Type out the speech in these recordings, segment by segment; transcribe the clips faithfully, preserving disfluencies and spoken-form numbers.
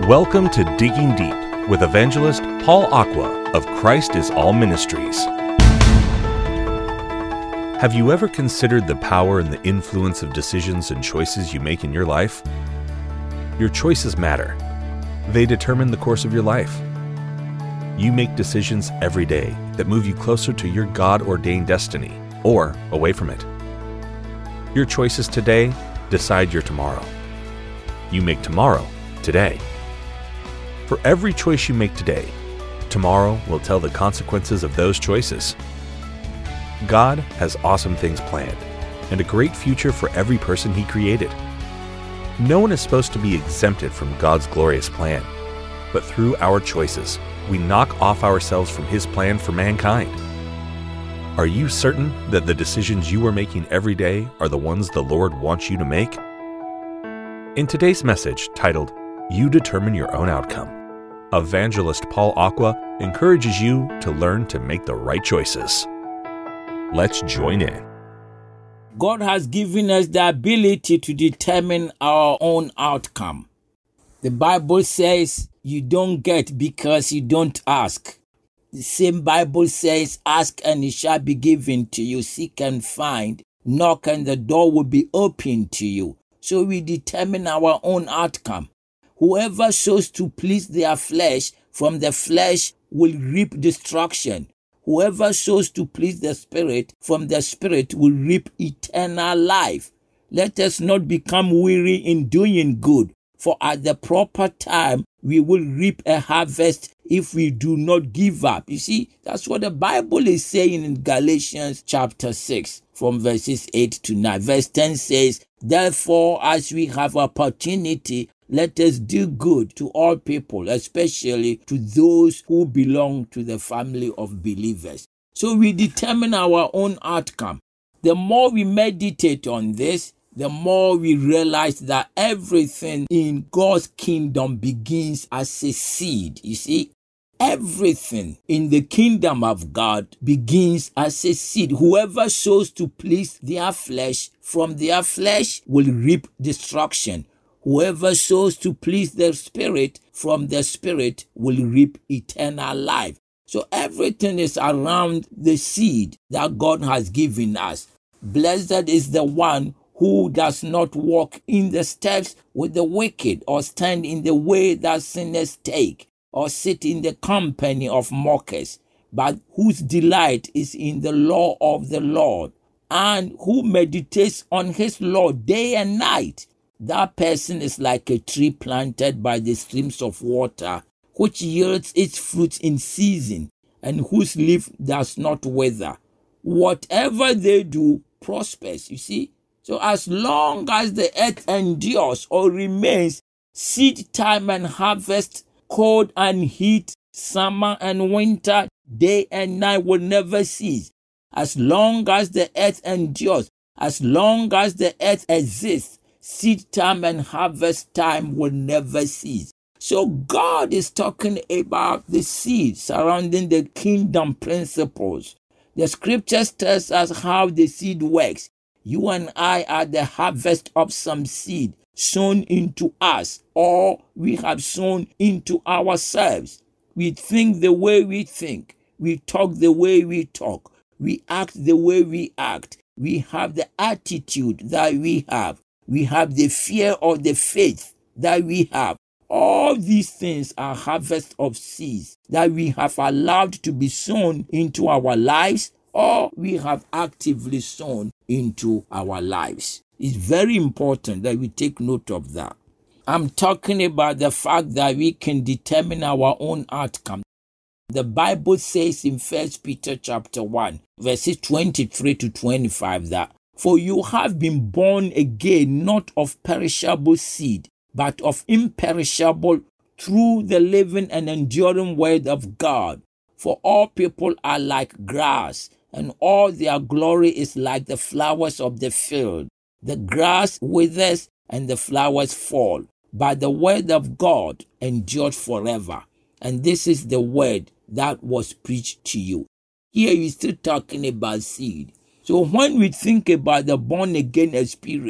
Welcome to Digging Deep with evangelist Paul Aqua of Christ is All Ministries. Have you ever considered the power and the influence of decisions and choices you make in your life? Your choices matter. They determine the course of your life. You make decisions every day that move you closer to your God-ordained destiny or away from it. Your choices today decide your tomorrow. You make tomorrow today. For every choice you make today, tomorrow will tell the consequences of those choices. God has awesome things planned and a great future for every person He created. No one is supposed to be exempted from God's glorious plan, but through our choices, we knock off ourselves from His plan for mankind. Are you certain that the decisions you are making every day are the ones the Lord wants you to make? In today's message, titled, You Determine Your Own Outcome, evangelist Paul Aqua encourages you to learn to make the right choices. Let's join in. God has given us the ability to determine our own outcome. The Bible says you don't get because you don't ask. The same Bible says, ask and it shall be given to you, seek and find, knock and the door will be opened to you. So we determine our own outcome. Whoever sows to please their flesh, from the flesh will reap destruction. Whoever sows to please the Spirit, from the Spirit will reap eternal life. Let us not become weary in doing good, for at the proper time we will reap a harvest if we do not give up. You see, that's what the Bible is saying in Galatians chapter six, from verses eight to nine. Verse ten says, Therefore, as we have opportunity, let us do good to all people, especially to those who belong to the family of believers. So we determine our own outcome. The more we meditate on this, the more we realize that everything in God's kingdom begins as a seed. You see, everything in the kingdom of God begins as a seed. Whoever sows to please their flesh, from their flesh will reap destruction. Whoever sows to please the Spirit, from the Spirit will reap eternal life. So everything is around the seed that God has given us. Blessed is the one who does not walk in the steps with the wicked, or stand in the way that sinners take, or sit in the company of mockers, but whose delight is in the law of the Lord, and who meditates on His law day and night. That person is like a tree planted by the streams of water, which yields its fruit in season, and whose leaf does not wither. Whatever they do prospers, you see. So as long as the earth endures or remains, seed time and harvest, cold and heat, summer and winter, day and night will never cease. As long as the earth endures, as long as the earth exists, seed time and harvest time will never cease. So God is talking about the seed surrounding the kingdom principles. The scriptures tells us how the seed works. You and I are the harvest of some seed sown into us, or we have sown into ourselves. We think the way we think. We talk the way we talk. We act the way we act. We have the attitude that we have. We have the fear or the faith that we have. All these things are harvest of seeds that we have allowed to be sown into our lives, or we have actively sown into our lives. It's very important that we take note of that. I'm talking about the fact that we can determine our own outcome. The Bible says in First Peter chapter one, verses twenty-three to twenty-five that, For you have been born again, not of perishable seed, but of imperishable, through the living and enduring word of God. For all people are like grass, and all their glory is like the flowers of the field. The grass withers and the flowers fall, but the word of God endures forever. And this is the word that was preached to you. Here you're still talking about seed. So when we think about the born-again experience,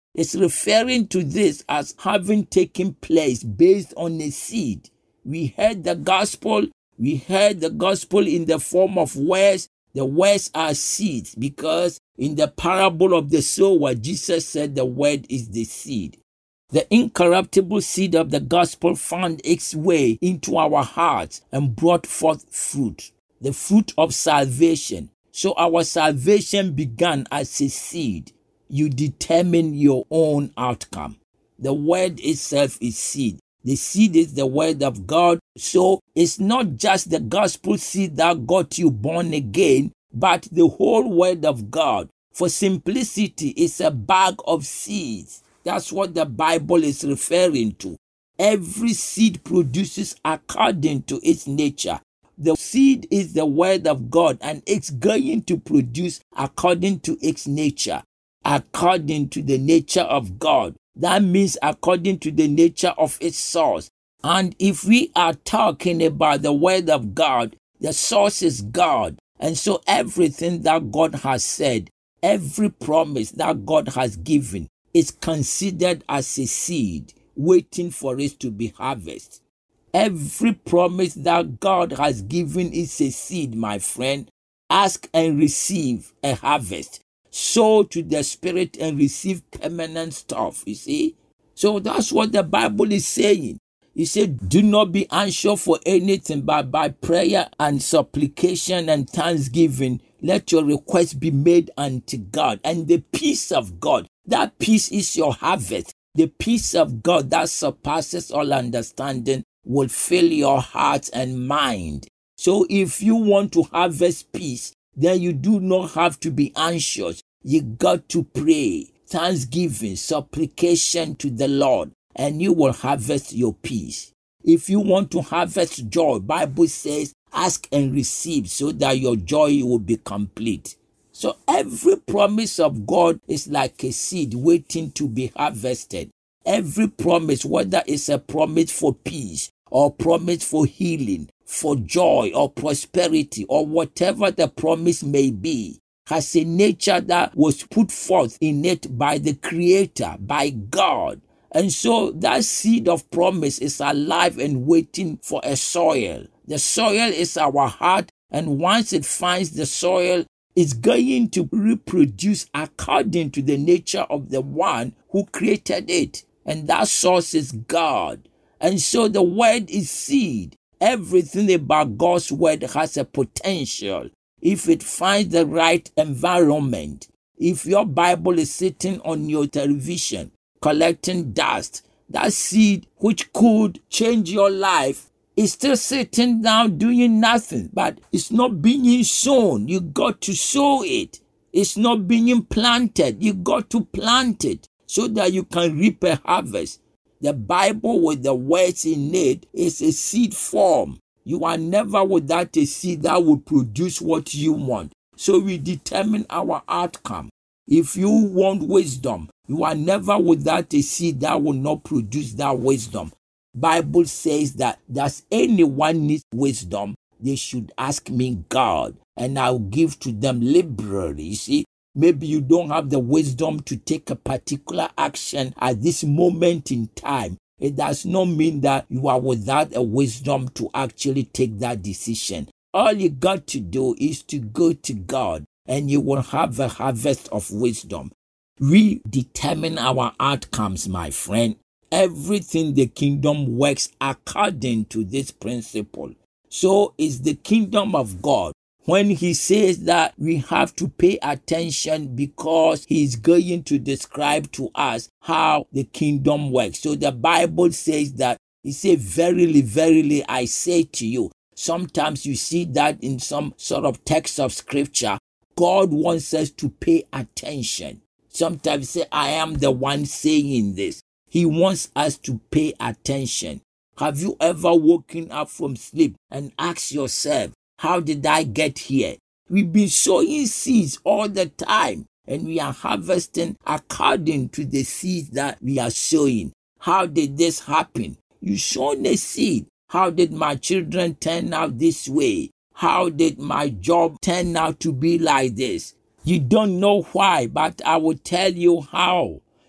It's referring to this as having taken place based on a seed. We heard the gospel. We heard the gospel in the form of words. The words are seeds, because in the parable of the sower, Jesus said the word is the seed. The incorruptible seed of the gospel found its way into our hearts and brought forth fruit, the fruit of salvation. So our salvation began as a seed. You determine your own outcome. The word itself is seed. The seed is the word of God. So it's not just the gospel seed that got you born again, but the whole word of God. For simplicity, it's a bag of seeds. That's what the Bible is referring to. Every seed produces according to its nature. The seed is the word of God, and it's going to produce according to its nature, according to the nature of God. That means according to the nature of its source. And if we are talking about the word of God, the source is God. And so everything that God has said, every promise that God has given, is considered as a seed waiting for it to be harvested. Every promise that God has given is a seed, my friend. Ask and receive a harvest. Sow to the Spirit and receive permanent stuff, you see. So that's what the Bible is saying. He said, do not be anxious for anything, but by prayer and supplication and thanksgiving, let your requests be made unto God. And the peace of God, that peace is your harvest. The peace of God that surpasses all understanding will fill your heart and mind. So if you want to harvest peace, then you do not have to be anxious. You got to pray, thanksgiving, supplication to the Lord, and you will harvest your peace. If you want to harvest joy, Bible says, ask and receive so that your joy will be complete. So every promise of God is like a seed waiting to be harvested. Every promise, whether it's a promise for peace or promise for healing, for joy or prosperity or whatever the promise may be, has a nature that was put forth in it by the Creator, by God. And so that seed of promise is alive and waiting for a soil. The soil is our heart, and once it finds the soil, it's going to reproduce according to the nature of the one who created it. And that source is God. And so the word is seed. Everything about God's word has a potential if it finds the right environment. If your Bible is sitting on your television, collecting dust, that seed which could change your life is still sitting down doing nothing, but it's not being sown. You got to sow it. It's not being planted. You got to plant it so that you can reap a harvest. The Bible with the words in it is a seed form. You are never without a seed that will produce what you want. So we determine our outcome. If you want wisdom, you are never without a seed that will not produce that wisdom. Bible says that does anyone need wisdom, they should ask me God, and I'll give to them liberally. You see, maybe you don't have the wisdom to take a particular action at this moment in time. It does not mean that you are without a wisdom to actually take that decision. All you got to do is to go to God, and you will have a harvest of wisdom. We determine our outcomes, my friend. Everything the kingdom works according to this principle. So is the kingdom of God. When he says that we have to pay attention because he's going to describe to us how the kingdom works. So the Bible says that he said, verily, verily, I say to you. Sometimes you see that in some sort of text of scripture. God wants us to pay attention. Sometimes say, I am the one saying this. He wants us to pay attention. Have you ever woken up from sleep and asked yourself, how did I get here? We've been sowing seeds all the time, and we are harvesting according to the seeds that we are sowing. How did this happen? You sown a seed. How did my children turn out this way? How did my job turn out to be like this? You don't know why, but I will tell you how.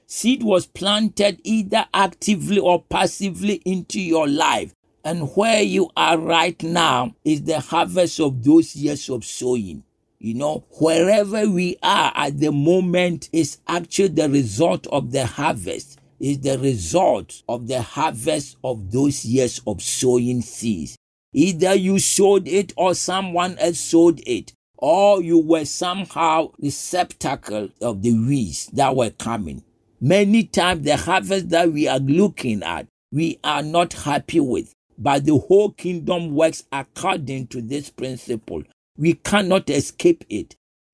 Seed was planted either actively or passively into your life. And where you are right now is the harvest of those years of sowing. You know, wherever we are at the moment is actually the result of the harvest, is the result of the harvest of those years of sowing seeds. Either you sowed it or someone else sowed it, or you were somehow receptacle of the weeds that were coming. Many times the harvest that we are looking at, we are not happy with, but the whole kingdom works according to this principle. We cannot escape it.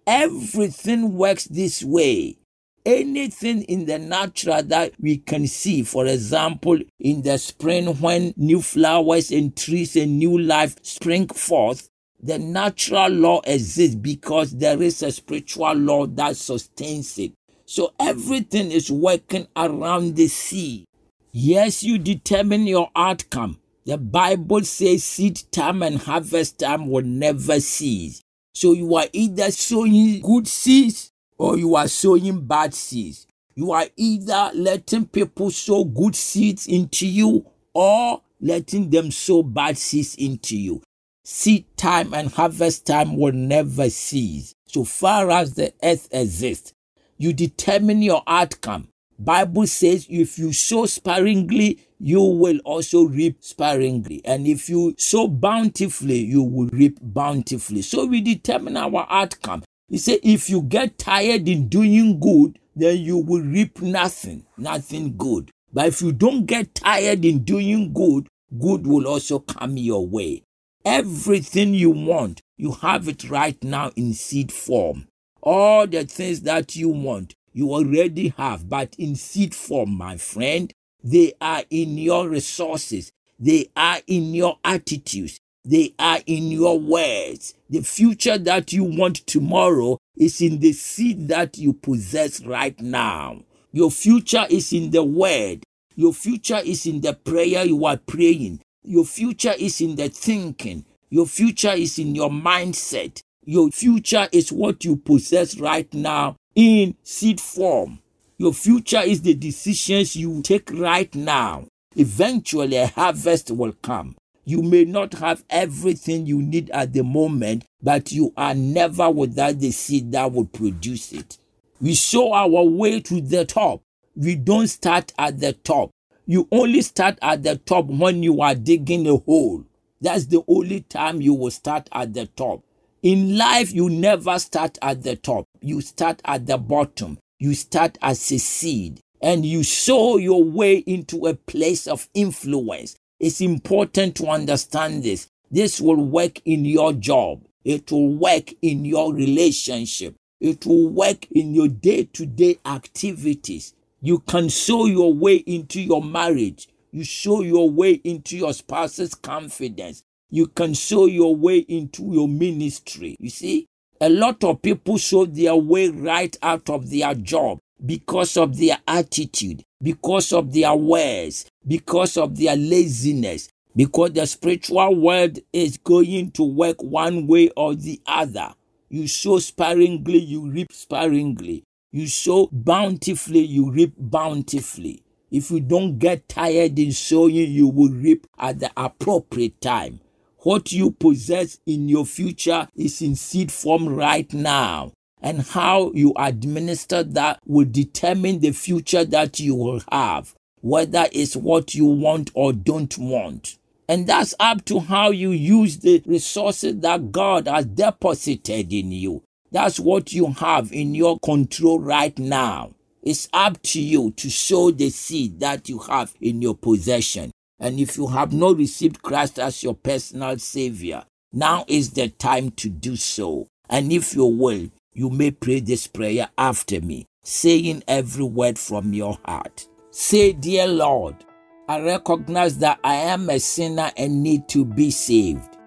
Everything works this way. Anything in the natural that we can see, for example, in the spring when new flowers and trees and new life spring forth, the natural law exists because there is a spiritual law that sustains it. So everything is working around the seed. Yes, you determine your outcome. The Bible says seed time and harvest time will never cease. So you are either sowing good seeds or you are sowing bad seeds. You are either letting people sow good seeds into you or letting them sow bad seeds into you. Seed time and harvest time will never cease. So far as the earth exists, you determine your outcome. Bible says if you sow sparingly, you will also reap sparingly. And if you sow bountifully, you will reap bountifully. So we determine our outcome. He said if you get tired in doing good, then you will reap nothing, nothing good. But if you don't get tired in doing good, good will also come your way. Everything you want, you have it right now in seed form. All the things that you want, you already have, but in seed form, my friend. They are in your resources. They are in your attitudes. They are in your words. The future that you want tomorrow is in the seed that you possess right now. Your future is in the word. Your future is in the prayer you are praying. Your future is in the thinking. Your future is in your mindset. Your future is what you possess right now in seed form. Your future is the decisions you take right now. Eventually, a harvest will come. You may not have everything you need at the moment, but you are never without the seed that will produce it. We sow our way to the top. We don't start at the top. You only start at the top when you are digging a hole. That's the only time you will start at the top. In life, you never start at the top. You start at the bottom. You start as a seed and you sow your way into a place of influence. It's important to understand this. This will work in your job. It will work in your relationship. It will work in your day-to-day activities. You can sow your way into your marriage. You sow your way into your spouse's confidence. You can sow your way into your ministry. You see? A lot of people sow their way right out of their job because of their attitude, because of their words, because of their laziness, because the spiritual world is going to work one way or the other. You sow sparingly, you reap sparingly. You sow bountifully, you reap bountifully. If you don't get tired in sowing, you will reap at the appropriate time. What you possess in your future is in seed form right now. And how you administer that will determine the future that you will have, whether it's what you want or don't want. And that's up to how you use the resources that God has deposited in you. That's what you have in your control right now. It's up to you to sow the seed that you have in your possession. And if you have not received Christ as your personal Savior, now is the time to do so. And if you will, you may pray this prayer after me, saying every word from your heart. Say, dear Lord, I recognize that I am a sinner and need to be saved.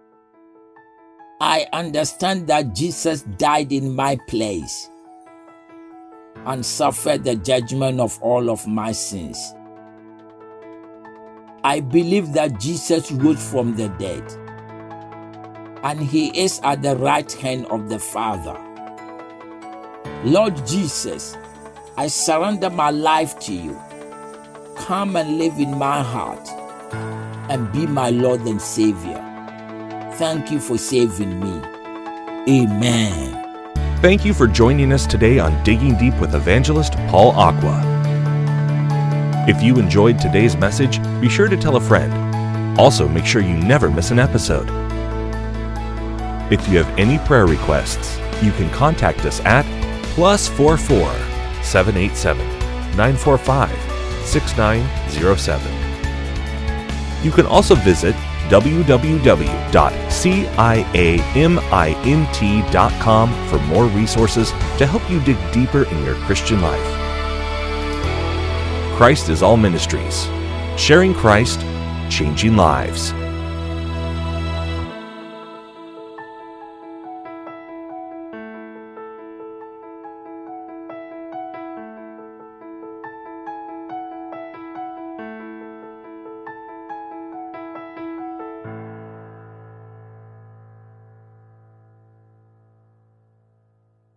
I understand that Jesus died in my place and suffered the judgment of all of my sins. I believe that Jesus rose from the dead, and he is at the right hand of the Father. Lord Jesus, I surrender my life to you. Come and live in my heart and be my Lord and Savior. Thank you for saving me. Amen. Thank you for joining us today on Digging Deep with Evangelist Paul Aqua. If you enjoyed today's message, be sure to tell a friend. Also, make sure you never miss an episode. If you have any prayer requests, you can contact us at plus four four, seven eight seven, nine four five, six nine zero seven. You can also visit w w w dot ciamint dot com for more resources to help you dig deeper in your Christian life. Christ is All Ministries, sharing Christ, changing lives.